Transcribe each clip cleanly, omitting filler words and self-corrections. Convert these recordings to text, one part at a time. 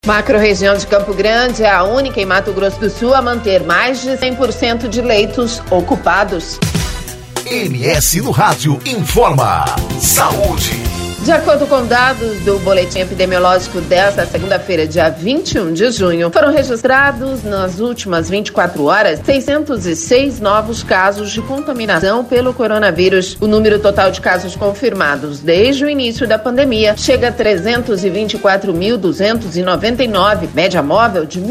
Macro-região de Campo Grande é a única em Mato Grosso do Sul a manter mais de 100% de leitos ocupados. MS no Rádio informa. Saúde. De acordo com dados do boletim epidemiológico desta segunda-feira, dia 21 de junho, foram registrados nas últimas 24 horas 606 novos casos de contaminação pelo coronavírus. O número total de casos confirmados desde o início da pandemia chega a 324.299, média móvel de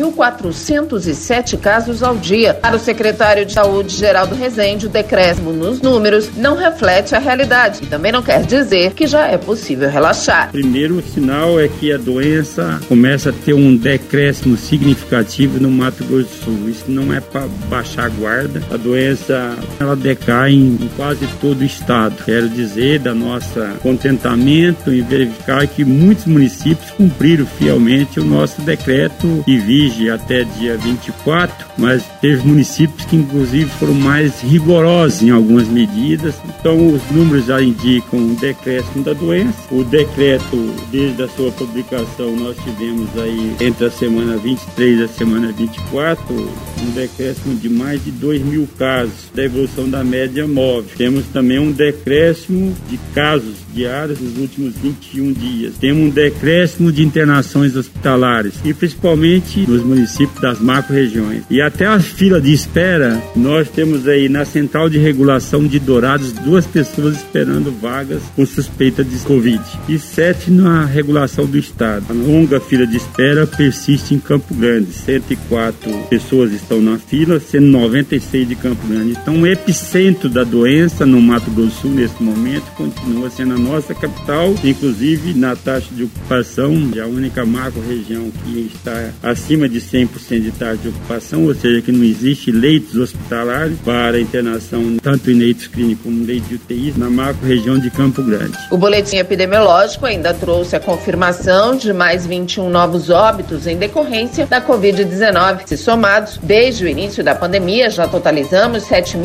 1.407 casos ao dia. Para o secretário de Saúde, Geraldo Rezende, o decréscimo nos números não reflete a realidade e também não quer dizer que já é possível relaxar. Primeiro sinal é que a doença começa a ter um decréscimo significativo no Mato Grosso do Sul. Isso não é para baixar a guarda. A doença ela decai em quase todo o estado. Quero dizer da nossa contentamento em verificar que muitos municípios cumpriram fielmente o nosso decreto que vige até dia 24, mas teve municípios que inclusive foram mais rigorosos em algumas medidas. Então os números já indicam um decréscimo da doença. O decreto, desde a sua publicação, nós tivemos aí entre a semana 23 e a semana 24, um decréscimo de mais de 2.000 casos da evolução da média móvel. Temos também um decréscimo de casos diários nos últimos 21 dias. Temos um decréscimo de internações hospitalares e principalmente nos municípios das macro-regiões. E até a fila de espera, nós temos aí na Central de Regulação de Dourados 2 pessoas esperando vagas com suspeita de Covid e 7 na regulação do estado. A longa fila de espera persiste em Campo Grande. 104 pessoas estão na fila, sendo 96 de Campo Grande. Então o epicentro da doença no Mato Grosso do Sul nesse momento continua sendo a nossa capital, inclusive na taxa de ocupação, a única macro-região que está acima de 100% de taxa de ocupação, ou seja, que não existe leitos hospitalares para internação, tanto em leitos clínicos como em leitos de UTI, na macro-região de Campo Grande. O boletim epidemiológico ainda trouxe a confirmação de mais 21 novos óbitos em decorrência da Covid-19. Se somados, desde o início da pandemia, já totalizamos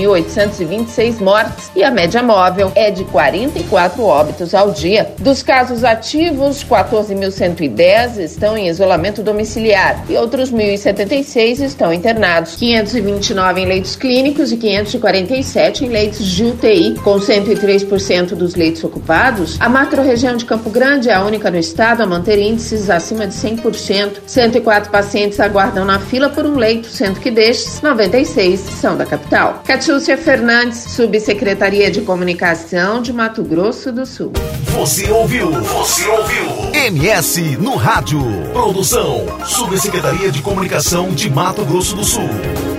7.826 mortes e a média móvel é de 44 óbitos ao dia. Dos casos ativos, 14.110 estão em isolamento domiciliar e outros 1.076 estão internados. 529 em leitos clínicos e 547 em leitos de UTI. Com 103% dos leitos ocupados, a macro-região de Campo Grande é a única no estado a manter índices acima de 100%. 104 pacientes aguardam na fila por um leito, sendo que destes, 96 são da capital. Catiúcia Fernandes, Subsecretaria de Comunicação de Mato Grosso do Sul. Você ouviu? MS no Rádio. Produção, Subsecretaria de Comunicação de Mato Grosso do Sul.